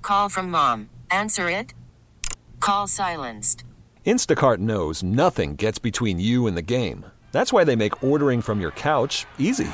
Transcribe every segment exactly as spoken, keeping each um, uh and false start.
Call from mom. Answer it. Call silenced. Instacart knows nothing gets between you and the game. That's why they make ordering from your couch easy.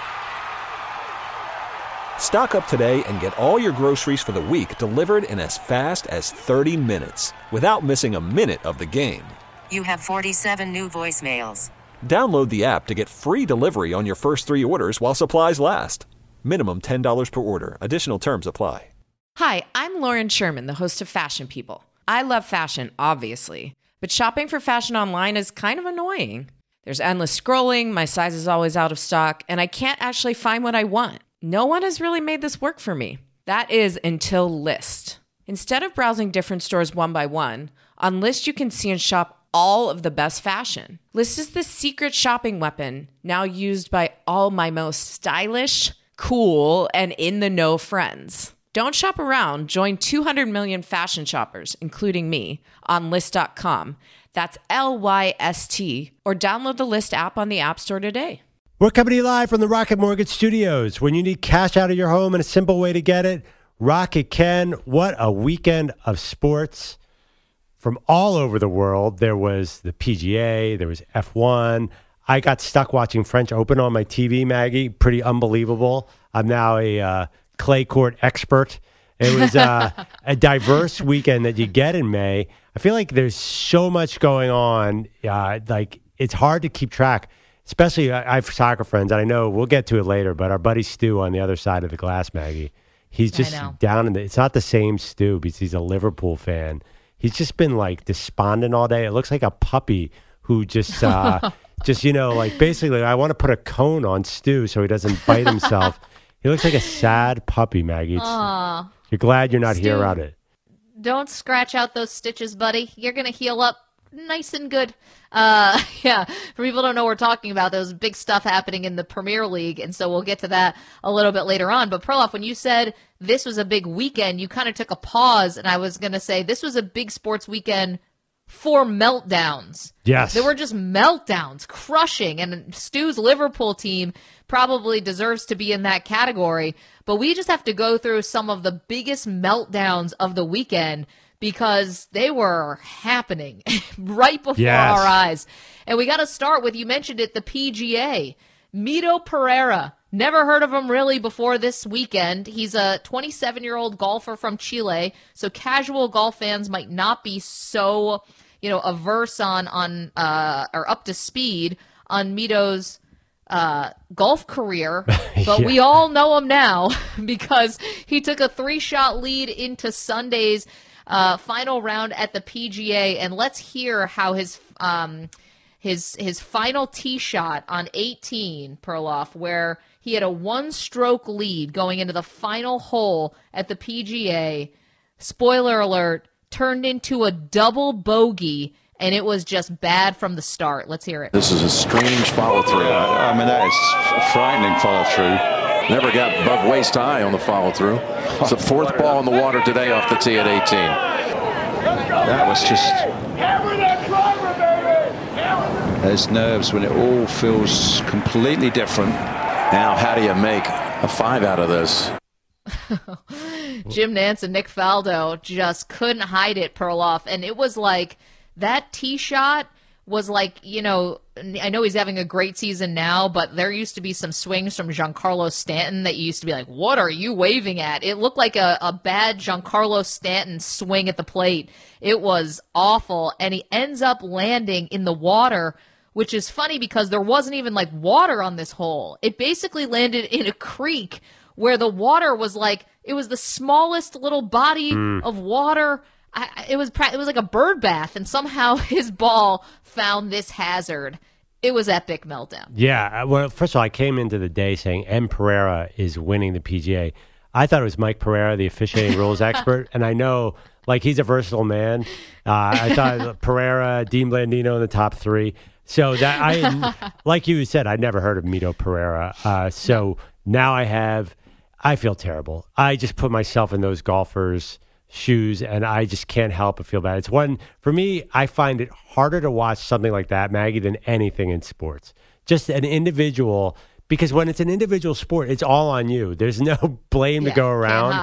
Stock up today and get all your groceries for the week delivered in as fast as thirty minutes without missing a minute of the game. You have forty-seven new voicemails. Download the app to get free delivery on your first three orders while supplies last. Minimum ten dollars per order. Additional terms apply. Hi, I'm Lauren Sherman, the host of Fashion People. I love fashion, obviously, but shopping for fashion online is kind of annoying. There's endless scrolling, my size is always out of stock, and I can't actually find what I want. No one has really made this work for me. That is until Lyst. Instead of browsing different stores one by one, on Lyst you can see and shop all of the best fashion. Lyst is the secret shopping weapon now used by all my most stylish, cool, and in-the-know friends. Don't shop around. Join two hundred million fashion shoppers, including me, on Lyst dot com. That's L Y S T. Or download the Lyst app on the App Store today. We're coming to you live from the Rocket Mortgage Studios. When you need cash out of your home and a simple way to get it, Rocket can. What a weekend of sports from all over the world. There was the P G A. There was F one. I got stuck watching French Open on my T V, Maggie. Pretty unbelievable. I'm now a uh, clay court expert. It was uh, a diverse weekend that you get in May. I feel like there's so much going on. Uh, like it's hard to keep track. Especially, I have soccer friends, and I know we'll get to it later, but our buddy Stu on the other side of the glass, Maggie, he's just down in the, it's not the same Stu because he's a Liverpool fan. He's just been like despondent all day. It looks like a puppy who just, uh, just, you know, like basically I want to put a cone on Stu so he doesn't bite himself. He looks like a sad puppy, Maggie. It's, you're glad you're not Stu, here around it. Don't scratch out those stitches, buddy. You're going to heal up nice and good. Uh, yeah, for people who don't know what we're talking about, there's big stuff happening in the Premier League, and so we'll get to that a little bit later on. But Perloff, when you said this was a big weekend, you kind of took a pause, and I was going to say this was a big sports weekend for meltdowns. Yes. There were just meltdowns, crushing, and Stu's Liverpool team probably deserves to be in that category. But we just have to go through some of the biggest meltdowns of the weekend because they were happening right before yes. our eyes. And we got to start with, you mentioned it, the P G A. Mito Pereira. Never heard of him really before this weekend. He's a twenty-seven-year-old golfer from Chile, so casual golf fans might not be so, you know, averse on, on uh, or up to speed on Mito's uh, golf career, but yeah. we all know him now because he took a three-shot lead into Sunday's uh, final round at the P G A, and let's hear how his um, his his final tee shot on eighteen, Perloff, where he had a one-stroke lead going into the final hole at the P G A. Spoiler alert, turned into a double bogey, and it was just bad from the start. Let's hear it. This is a strange follow-through. Yeah, I mean, that is a frightening follow-through. Never got above waist high on the follow-through. It's the fourth ball in the water today off the tee at eighteen. That was just... There's nerves when it all feels completely different. Now, how do you make a five out of this? Jim Nantz and Nick Faldo just couldn't hide it, Perloff. And it was like that tee shot was like, you know, I know he's having a great season now, but there used to be some swings from Giancarlo Stanton that you used to be like, what are you waving at? It looked like a, a bad Giancarlo Stanton swing at the plate. It was awful. And he ends up landing in the water, which is funny because there wasn't even like water on this hole. It basically landed in a creek where the water was like, it was the smallest little body mm. of water. I, it was it was like a bird bath, and somehow his ball found this hazard. It was epic meltdown. Yeah. Well, first of all, I came into the day saying M. Pereira is winning the P G A. I thought it was Mike Pereira, the officiating rules expert, and I know, like, he's a versatile man. Uh, I thought Pereira, Dean Blandino in the top three. So that I, like you said, I'd never heard of Mito Pereira. Uh, so now I have. I feel terrible. I just put myself in those golfers' shoes, and I just can't help but feel bad. It's one, for me, I find it harder to watch something like that, Maggie, than anything in sports. Just an individual, because when it's an individual sport, it's all on you. There's no blame yeah, to go around. Can't hide.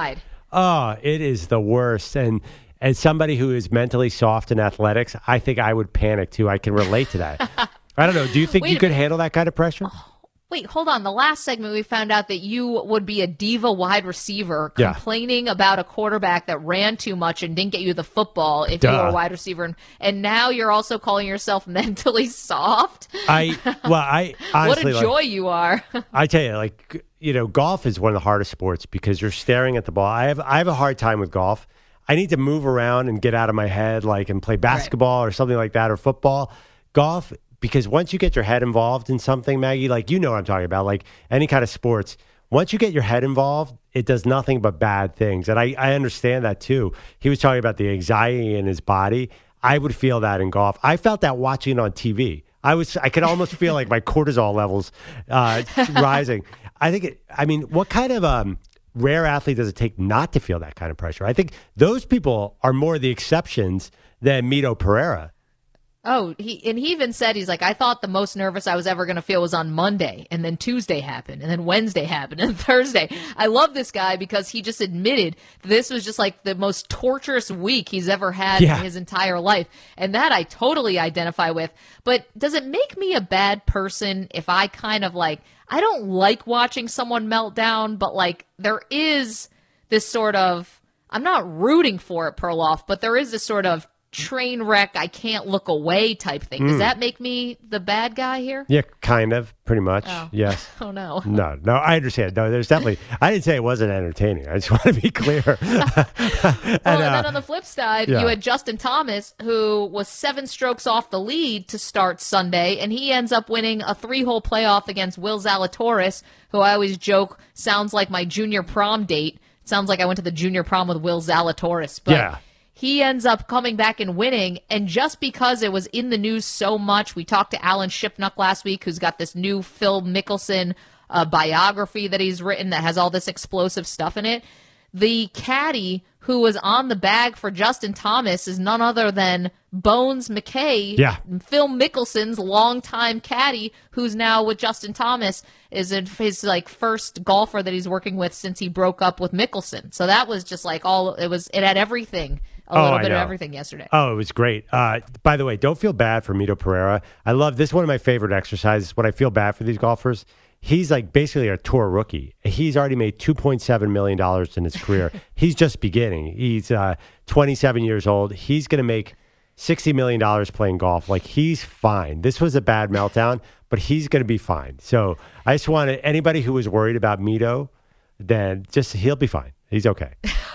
Oh, it is the worst. And as somebody who is mentally soft in athletics, I think I would panic too. I can relate to that. I don't know. Do you think Wait you a could minute. handle that kind of pressure? Oh, wait, hold on. The last segment, we found out that you would be a diva wide receiver Yeah. complaining about a quarterback that ran too much and didn't get you the football if Duh. you were a wide receiver. And, and now you're also calling yourself mentally soft. I well, I honestly what a joy like, you are. I tell you, like you know, golf is one of the hardest sports because you're staring at the ball. I have I have a hard time with golf. I need to move around and get out of my head, like and play basketball or something like that, or football. Golf, because once you get your head involved in something, Maggie, like you know what I'm talking about, like any kind of sports. Once you get your head involved, it does nothing but bad things, and I I understand that too. He was talking about the anxiety in his body. I would feel that in golf. I felt that watching on T V. I was I could almost feel like my cortisol levels uh, rising. I think it, I mean, what kind of um, rare athlete does it take not to feel that kind of pressure? I think those people are more the exceptions than Mito Pereira. Oh, he and he even said, he's like, I thought the most nervous I was ever going to feel was on Monday, and then Tuesday happened, and then Wednesday happened, and Thursday. I love this guy because he just admitted this was just like the most torturous week he's ever had Yeah. in his entire life, and that I totally identify with. But does it make me a bad person if I kind of like, I don't like watching someone melt down, but like there is this sort of, I'm not rooting for it, Perloff, but there is this sort of train wreck, I can't look away type thing. Does that make me the bad guy here? Yeah, kind of, pretty much. Oh. Yes. Oh, no. No, no, I understand. No, there's definitely, I didn't say it wasn't entertaining. I just want to be clear. and, Well, and then uh, on the flip side, yeah. you had Justin Thomas, who was seven strokes off the lead to start Sunday, and he ends up winning a three-hole playoff against Will Zalatoris, who I always joke sounds like my junior prom date. Sounds like I went to the junior prom with Will Zalatoris. But Yeah. he ends up coming back and winning, and just because it was in the news so much, we talked to Alan Shipnuck last week, who's got this new Phil Mickelson uh, biography that he's written that has all this explosive stuff in it. The caddy who was on the bag for Justin Thomas is none other than Bones McKay, Yeah. Phil Mickelson's longtime caddy, who's now with Justin Thomas, is in his like first golfer that he's working with since he broke up with Mickelson. So that was just like all it was. It had everything, a Oh, little I bit of know. everything yesterday. Oh, it was great. Uh, by the way, don't feel bad for Mito Pereira. I love this. Is one of my favorite exercises. When I feel bad for these golfers, he's like basically a tour rookie. He's already made two point seven million dollars in his career. He's just beginning. He's uh, twenty-seven years old. He's going to make sixty million dollars playing golf. Like, he's fine. This was a bad meltdown, but he's going to be fine. So I just wanted anybody who was worried about Mito, then just he'll be fine. He's okay.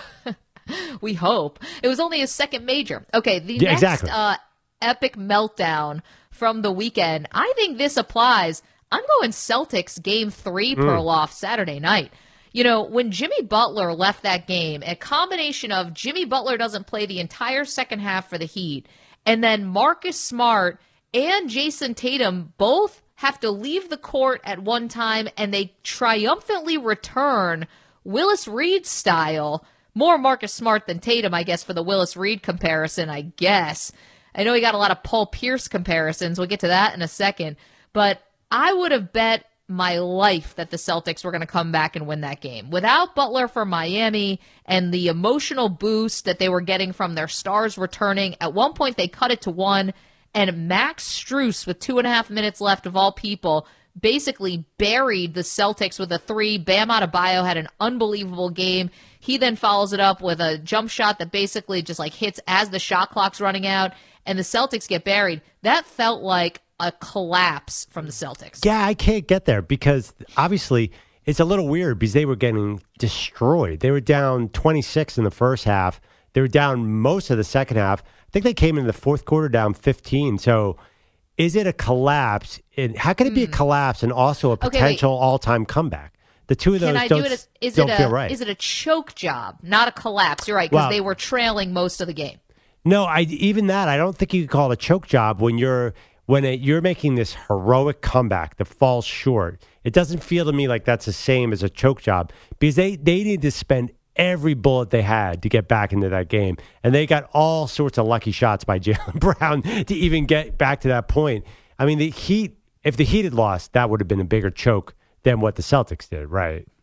We hope. It was only his second major. Okay, the Yeah, next exactly. uh, epic meltdown from the weekend. I think this applies. I'm going Celtics game three, Perloff, Saturday night. You know, when Jimmy Butler left that game, a combination of Jimmy Butler doesn't play the entire second half for the Heat, and then Marcus Smart and Jason Tatum both have to leave the court at one time, and they triumphantly return Willis Reed style. More Marcus Smart than Tatum, I guess, for the Willis Reed comparison, I guess. I know he got a lot of Paul Pierce comparisons. We'll get to that in a second. But I would have bet my life that the Celtics were going to come back and win that game. Without Butler for Miami and the emotional boost that they were getting from their stars returning, at one point they cut it to one, and Max Strus, with two and a half minutes left of all people, basically buried the Celtics with a three. Bam Adebayo had an unbelievable game. He then follows it up with a jump shot that basically just like hits as the shot clock's running out, and the Celtics get buried. That felt like a collapse from the Celtics. Yeah, I can't get there because obviously it's a little weird because they were getting destroyed. They were down twenty-six in the first half. They were down most of the second half. I think they came in the fourth quarter down fifteen. So is it a collapse? And how can it be a collapse and also a Okay, wait. potential all-time comeback? The two of those Can I don't, do it as, is don't it feel a, right. Is it a choke job, not a collapse? You're right, because Well- they were trailing most of the game. No, I even that I don't think you could call it a choke job when you're when it, you're making this heroic comeback that falls short. It doesn't feel to me like that's the same as a choke job because they they need to spend every bullet they had to get back into that game, and they got all sorts of lucky shots by Jaylen Brown to even get back to that point. I mean, the Heat, if the Heat had lost, that would have been a bigger choke than what the Celtics did, right?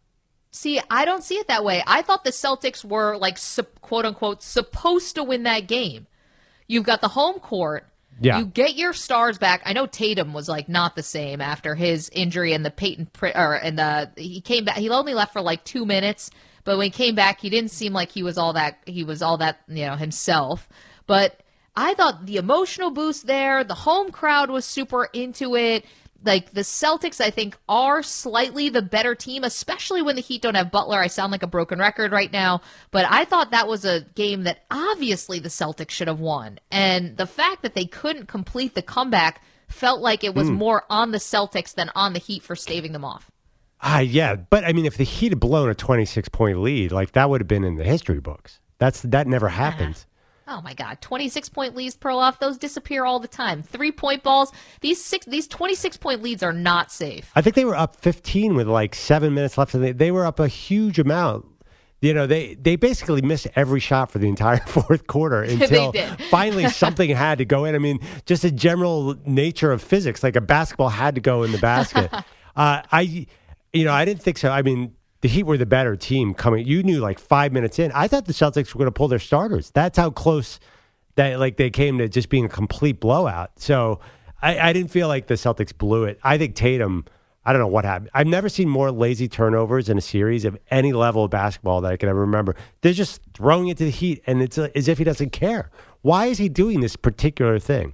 See, I don't see it that way. I thought the Celtics were, like, su- quote-unquote, supposed to win that game. You've got the home court. Yeah. You get your stars back. I know Tatum was, like, not the same after his injury and the Peyton – or and the he came back – he only left for, like, two minutes. But when he came back, he didn't seem like he was all that – he was all that, you know, himself. But I thought the emotional boost there, the home crowd was super into it. Like, the Celtics, I think, are slightly the better team, especially when the Heat don't have Butler. I sound like a broken record right now, but I thought that was a game that obviously the Celtics should have won. And the fact that they couldn't complete the comeback felt like it was mm. more on the Celtics than on the Heat for staving them off. Ah, uh, yeah. But, I mean, if the Heat had blown a twenty-six point lead, like, that would have been in the history books. That's That never happened. Uh-huh. Oh, my God. twenty-six point leads, Perloff, those disappear all the time. Three-point balls, these six, these twenty-six point leads are not safe. I think they were up fifteen with like seven minutes left. And they, they were up a huge amount. You know, they, they basically missed every shot for the entire fourth quarter until finally something had to go in. I mean, just the general nature of physics, like a basketball had to go in the basket. uh, I, you know, I didn't think so. I mean, the Heat were the better team coming. You knew like five minutes in. I thought the Celtics were going to pull their starters. That's how close that like they came to just being a complete blowout. So I, I didn't feel like the Celtics blew it. I think Tatum, I don't know what happened. I've never seen more lazy turnovers in a series of any level of basketball that I can ever remember. They're just throwing it to the Heat, and it's as if he doesn't care. Why is he doing this particular thing?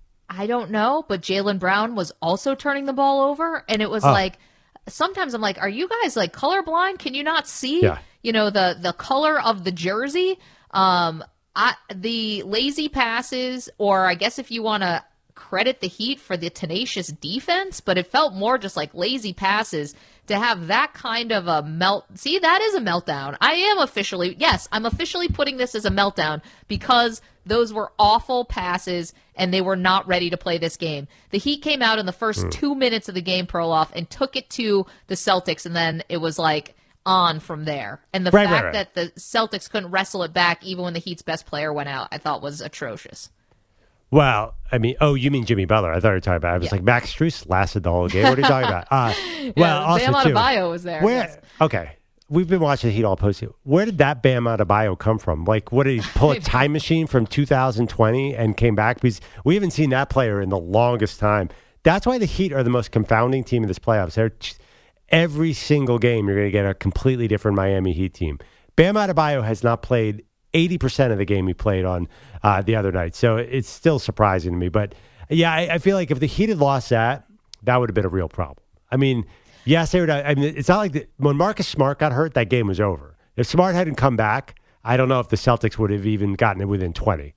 I don't know, but Jaylen Brown was also turning the ball over, and it was oh. like, sometimes I'm like, are you guys like colorblind? Can you not see, yeah. you know, the, the color of the jersey? Um, I, the lazy passes, or I guess if you want to credit the Heat for the tenacious defense, but it felt more just like lazy passes to have that kind of a melt. See, that is a meltdown. I am officially, yes, I'm officially putting this as a meltdown because those were awful passes and they were not ready to play this game. The Heat came out in the first mm. two minutes of the game, Perloff, and took it to the Celtics, and then it was like on from there. And the right, fact right, right. that the Celtics couldn't wrestle it back even when the Heat's best player went out, I thought was atrocious. Well, I mean, oh, you mean Jimmy Butler? I thought you were talking about. I was yeah. like, Max Strus lasted the whole game. What are you talking about? Uh, yeah, well, also Bam too, Adebayo was there. Where? Yes. Okay, we've been watching the Heat all postseason. Where did that Bam Adebayo come from? Like, what did he pull a time machine from two thousand twenty and came back? Because we haven't seen that player in the longest time. That's why the Heat are the most confounding team in this playoffs. They're t- every single game you're going to get a completely different Miami Heat team. Bam Adebayo has not played eighty percent of the game he played on uh, the other night. So it's still surprising to me. But, yeah, I, I feel like if the Heat had lost that, that would have been a real problem. I mean, yes, they would. I mean, it's not like the, when Marcus Smart got hurt, that game was over. If Smart hadn't come back, I don't know if the Celtics would have even gotten it within twenty.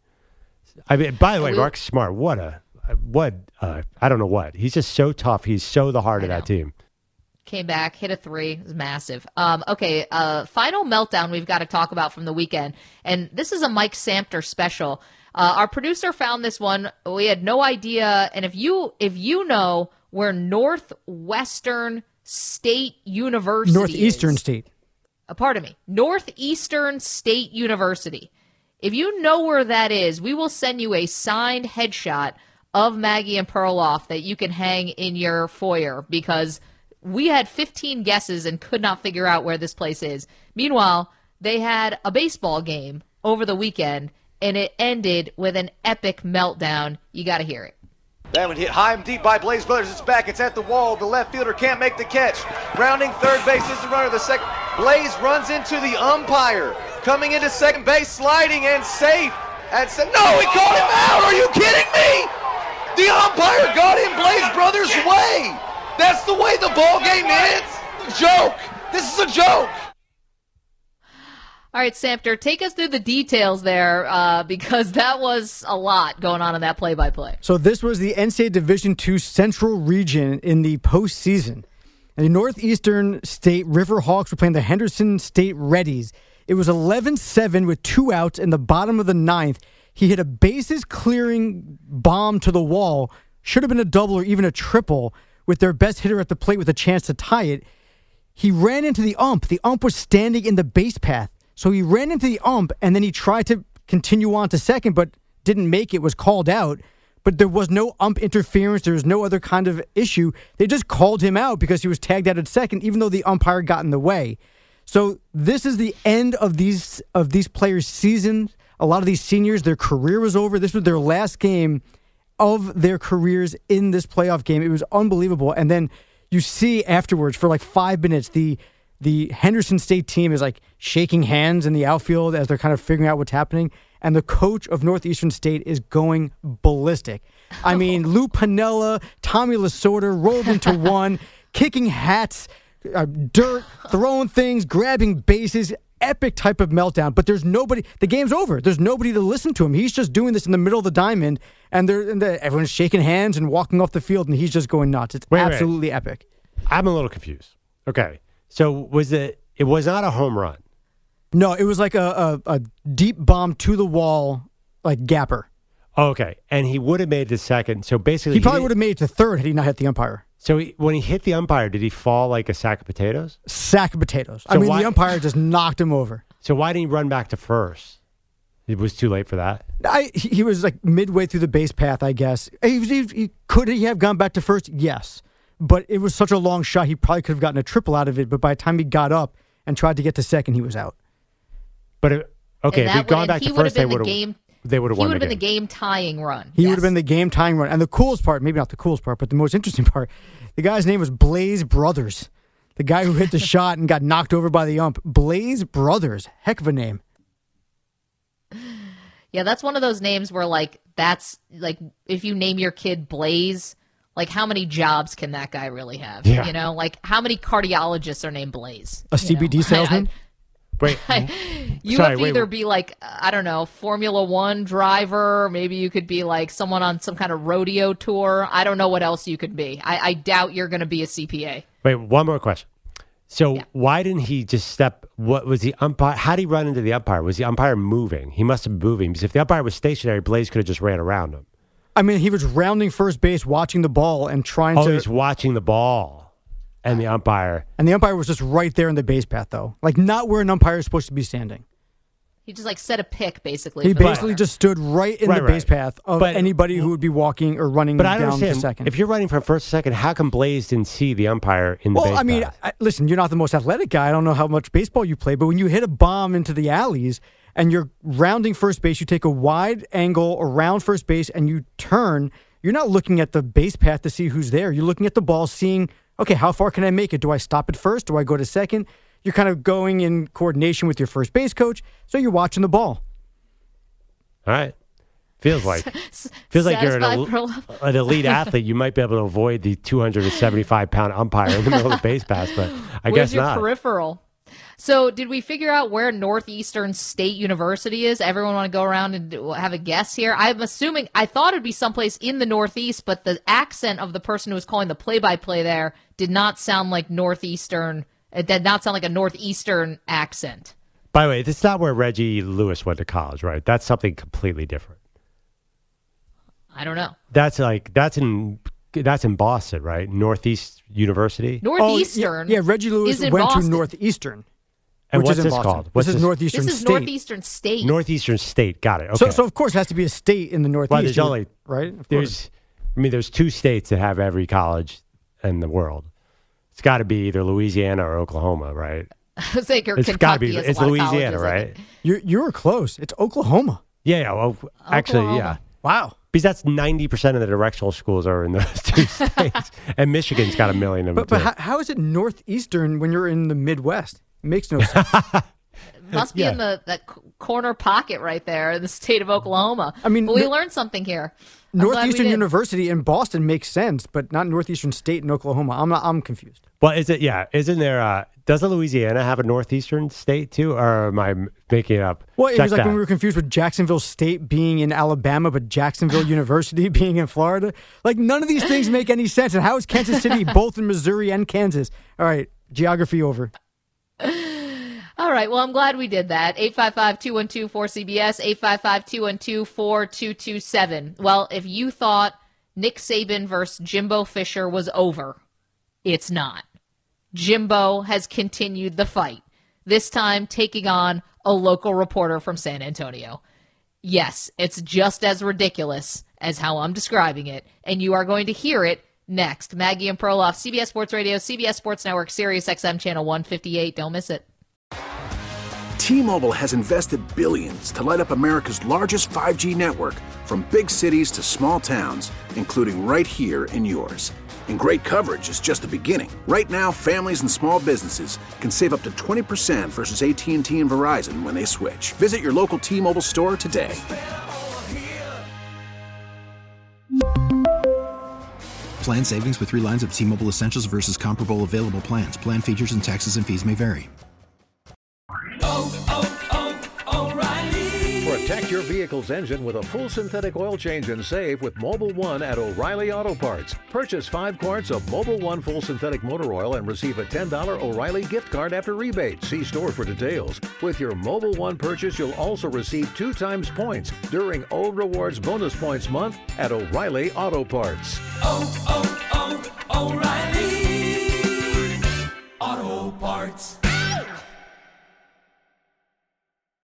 I mean, by the way, Marcus Smart, what a, what, uh, I don't know what. He's just so tough. He's so the heart of that team. Came back, hit a three. It was massive. Um, okay, uh, final meltdown we've got to talk about from the weekend. And this is a Mike Samter special. Uh, our producer found this one. We had no idea. And if you if you know where Northwestern State University Northeastern is, State. Uh, pardon me. Northeastern State University. If you know where that is, we will send you a signed headshot of Maggie and Perloff that you can hang in your foyer because we had fifteen guesses and could not figure out where this place is. Meanwhile, they had a baseball game over the weekend, and it ended with an epic meltdown. You got to hear it. That one hit high and deep by Blaze Brothers. It's back. It's at the wall. The left fielder can't make the catch. Rounding third base is the runner. The second. Blaze runs into the umpire. Coming into second base, sliding and safe. And se- no, he called him out. Are you kidding me? The umpire got in Blaze Brothers' way. That's the way the ball game ends? Joke. This is a joke. All right, Samter, take us through the details there uh, because that was a lot going on in that play-by-play. So this was the N C double A Division two Central Region in the postseason. And the Northeastern State Riverhawks were playing the Henderson State Reddies. It was eleven seven with two outs in the bottom of the ninth. He hit a bases-clearing bomb to the wall. Should have been a double or even a triple, with their best hitter at the plate with a chance to tie it. He ran into the ump. The ump was standing in the base path. So he ran into the ump, and then he tried to continue on to second, but didn't make it, was called out. But there was no ump interference. There was no other kind of issue. They just called him out because he was tagged out at second, even though the umpire got in the way. So this is the end of these of these players' season. A lot of these seniors, their career was over. This was their last game of their careers in this playoff game. It was unbelievable. And then you see afterwards for like five minutes, the the Henderson State team is like shaking hands in the outfield as they're kind of figuring out what's happening. And the coach of Northeastern State is going ballistic. I mean, Lou Piniella, Tommy Lasorda rolled into one, kicking hats, uh, dirt, throwing things, grabbing bases. Epic type of meltdown, but there's nobody. The game's over. There's nobody to listen to him. He's just doing this in the middle of the diamond, and they're and the, everyone's shaking hands and walking off the field, and he's just going nuts. It's wait, absolutely wait. epic. I'm a little confused. Okay, so was it? It was not a home run. No, it was like a, a, a deep bomb to the wall, like gapper. Oh, okay, and he would have made the second. So basically, he probably he would have made it to third had he not hit the umpire. So he, when he hit the umpire, did he fall like a sack of potatoes? Sack of potatoes. So I mean, why, the umpire just knocked him over. So why didn't he run back to first? It was too late for that. I, he was like midway through the base path, I guess. He, he, he, could he have gone back to first? Yes. But it was such a long shot, he probably could have gotten a triple out of it. But by the time he got up and tried to get to second, he was out. But it, okay, if he'd gone back he to first, they would have. Game, they would have won. He would have the been the game tying run. He yes. would have been the game tying run. And the coolest part, maybe not the coolest part, but the most interesting part, the guy's name was Blaze Brothers. The guy who hit the shot and got knocked over by the ump. Blaze Brothers. Heck of a name. Yeah, that's one of those names where, like, that's, like, if you name your kid Blaze, like, how many jobs can that guy really have? Yeah. You know, like, how many cardiologists are named Blaze? A C B D know? salesman? I, I, Wait. I, you Sorry, have to wait, either wait. be, like, I don't know, Formula One driver. Maybe you could be, like, someone on some kind of rodeo tour. I don't know what else you could be. I, I doubt you're going to be a C P A. Wait, one more question. So Yeah. why didn't he just step? What was the umpire? How did he run into the umpire? Was the umpire moving? He must have been moving because if the umpire was stationary, Blaze could have just ran around him. I mean, he was rounding first base, watching the ball, and trying Oh, to. he's watching the ball, and the umpire. And the umpire was just right there in the base path, though. Like, not where an umpire is supposed to be standing. He just, like, set a pick, basically. He for the basically runner. just stood right in Right, the base right. path of But- anybody who would be walking or running But I don't down to understand. second. If you're running from first to second, how come Blaze didn't see the umpire in the Well, base I mean, path? I, listen, you're not the most athletic guy. I don't know how much baseball you play, but when you hit a bomb into the alleys and you're rounding first base, you take a wide angle around first base and you turn, you're not looking at the base path to see who's there. You're looking at the ball, seeing, okay, how far can I make it? Do I stop at first? Do I go to second? You're kind of going in coordination with your first base coach, so you're watching the ball. All right. Feels like feels like you're an, Satisfied el- for- an elite athlete. You might be able to avoid the two hundred seventy-five pound umpire in the middle of the base pass, but I Where's guess your not. peripheral? So, did we figure out where Northeastern State University is? Everyone want to go around and do, have a guess here? I'm assuming, I thought it'd be someplace in the Northeast, but the accent of the person who was calling the play-by-play there did not sound like Northeastern. It did not sound like a Northeastern accent. By the way, this is not where Reggie Lewis went to college, right? That's something completely different. I don't know. That's like that's in that's in Boston, right? Northeast University. Northeastern. Oh, yeah, yeah, Reggie Lewis is in went Boston. to Northeastern. And which what's is in this Boston. called? What's this is this? Northeastern This is State. Northeastern State. Northeastern State. Got it. Okay. So, so of course, it has to be a state in the Northeast. Well, there's only right. Of course. there's, I mean, there's two states that have every college in the world. It's got to be either Louisiana or Oklahoma, right? I was like, or It's got to be. Kentucky has a It's lot of Louisiana, colleges, I right? think. You you were close. It's Oklahoma. Yeah, yeah. Well, actually, yeah. Oklahoma. Wow. Because that's ninety percent of the directional schools are in those two states, and Michigan's got a million of them But but too. how, how is it Northeastern when you're in the Midwest? It makes no sense. Must be Yeah. in the that c- corner pocket right there in the state of Oklahoma. I mean, but we no- learned something here. I'm glad we Northeastern did. University in Boston makes sense, but not Northeastern State in Oklahoma. I'm not. I'm confused. Well, is it? Yeah, isn't there? Uh, doesn't Louisiana have a northeastern state too, or am I m- making it up? Well, it Check was like that. when we were confused with Jacksonville State being in Alabama, but Jacksonville University being in Florida. Like none of these things make any sense. And how is Kansas City both in Missouri and Kansas? All right, geography over. All right. Well, I'm glad we did that. eight five five, two one two, four C B S, eight five five, two one two, four two two seven. Well, if you thought Nick Saban versus Jimbo Fisher was over, it's not. Jimbo has continued the fight, this time taking on a local reporter from San Antonio. Yes, it's just as ridiculous as how I'm describing it, and you are going to hear it next. Maggie and Perloff, C B S Sports Radio, C B S Sports Network, Sirius X M Channel one fifty-eight. Don't miss it. T-Mobile has invested billions to light up America's largest five G network, from big cities to small towns, including right here in yours. And great coverage is just the beginning. Right now, families and small businesses can save up to twenty percent versus A T and T and Verizon when they switch. Visit your local T-Mobile store today. Plan savings with three lines of T-Mobile Essentials versus comparable available plans. Plan features and taxes and fees may vary. Oh, oh, oh, O'Reilly. Protect your vehicle's engine with a full synthetic oil change and save with Mobil one at O'Reilly Auto Parts. Purchase five quarts of Mobil one full synthetic motor oil and receive a ten dollars O'Reilly gift card after rebate. See store for details. With your Mobil one purchase, you'll also receive two times points during O Rewards Bonus Points Month at O'Reilly Auto Parts. Oh, oh, oh, O'Reilly.